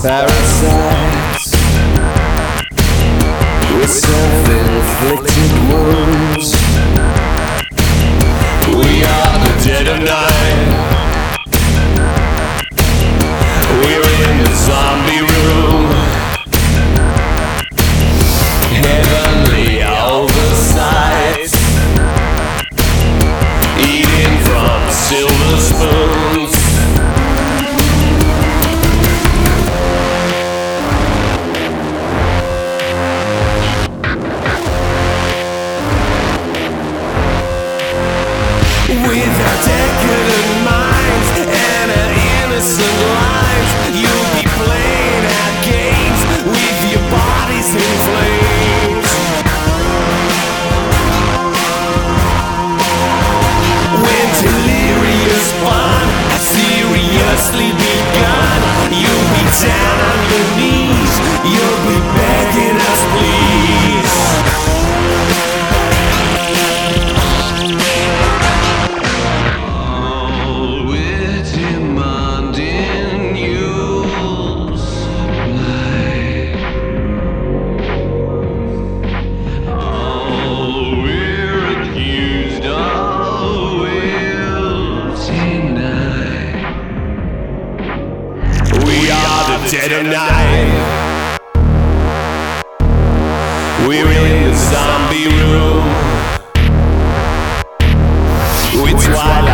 parasites with self-inflicted wounds. We are the dead of night. We're in the zombie room. Heavenly oversight, eating from silver spoons. With our decadent minds and our innocent lives, you'll be playing our games with your bodies in flames. When delirious fun has seriously begun, you'll be down on your knees, you'll be begging us please. Dead of night. We're in the zombie room. With twilight.